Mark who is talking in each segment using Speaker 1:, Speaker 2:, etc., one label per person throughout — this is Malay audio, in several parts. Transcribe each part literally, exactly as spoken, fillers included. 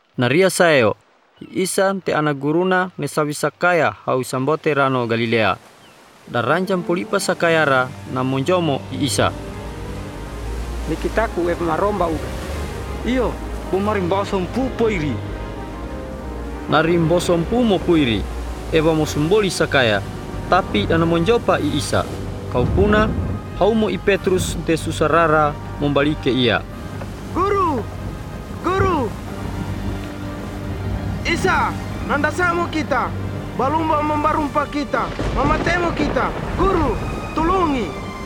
Speaker 1: Naria sayo, Isa te anak guruna ne sawi sakaya hau sambote rano Galilea. Dan rancam polipa sakayara na monjomo Isa.
Speaker 2: Nikitaku e maromba uga. Iyo, bumarimbosom pupoiri.
Speaker 1: Narimbosom pumo puiri. Eva mo sumboli sakaya. Tapi dana monjopa i Isa. Kau puna, hau mo i Petrus te susarara membalike ia.
Speaker 3: Guru! Guru! Isa, nandasamo kita. Balumba membarumpa kita. Mamatemo kita. Guru, tulungi.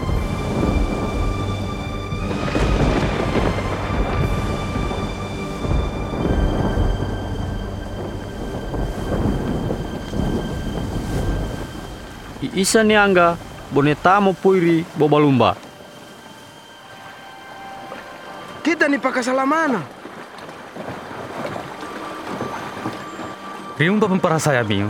Speaker 1: I Isa nianga bonetamo puiri bo balumba.
Speaker 3: Kita ni pakasalamana.
Speaker 4: Riumba pemparasaya minho.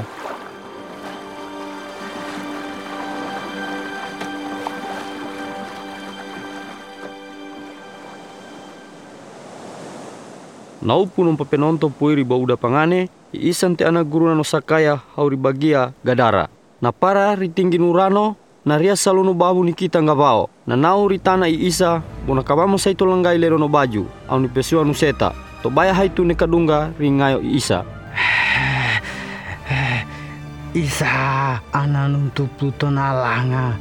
Speaker 1: Nau punong papenonto puiri bo uda pangane, i Isa te anak guruna no sakaya hauri bagia Gadara. Na para ritinggi nurano, na ria salunu babu ni kita ngabao. Na nau ritana i Isa, bona kabamo sa ito langgai lero no baju, au ni pesua nuseta. To baya haitu ne kadunga ringayo i Isa.
Speaker 2: Isa, ananuntu Pluto nalanga.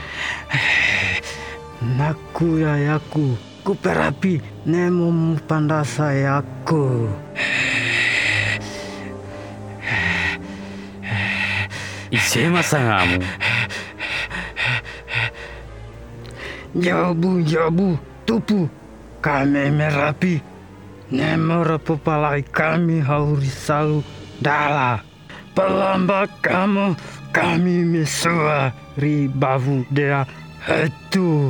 Speaker 2: Naku ya yaku, kuperapi nemo mupandasa yaku.
Speaker 4: Isema sangamu.
Speaker 2: Jabu jabu tupu kami merapi. Nemo repopalai kami hauri salu dala. Pelamba kamu kami mesua ribavu dea itu.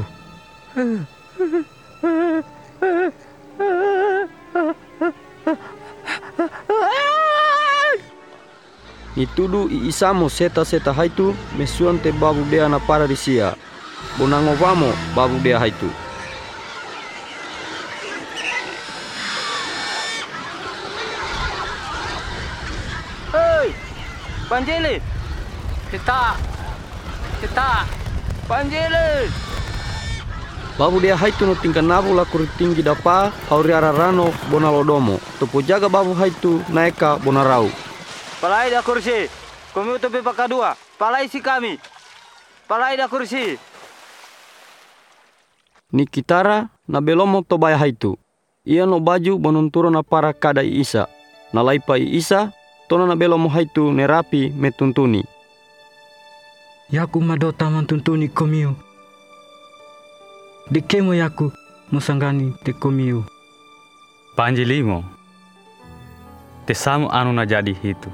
Speaker 1: Nitudu i Isa mo seta-seta haitu mesuan te babu dea na para disia. Bonango vamo babu dea haitu.
Speaker 3: Hei! Panjele! Kita! Kita! Panjele!
Speaker 1: Babu dea haitu no tingkan nabu laku tinggi dapa hauri ararano bona lodomo. Topo jaga babu haitu naeka bona rau.
Speaker 3: Palai da kursi. Kami utupi pakadua. Palai si kami. Palai da kursi.
Speaker 1: Ni kitara na belomo to baya haitu. Ia no baju bonunturo na para kada i Isa. Na laipa i Isa, tona na belomo haitu ne rapi metuntuni.
Speaker 2: Yaku madota mantuntuni komiu. Dikemo yaku musangani te komiu.
Speaker 4: Panjilimo. Tesamu anu na jadi hitu.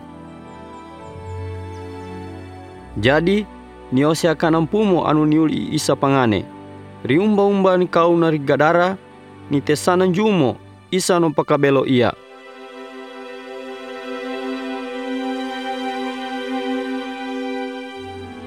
Speaker 1: Jadi, ni ose akan ampumo anu niuli Isa pangane. Riumba-umba ni kau nari Gadara, ni tesanan jumo Isa no pakabelo ia.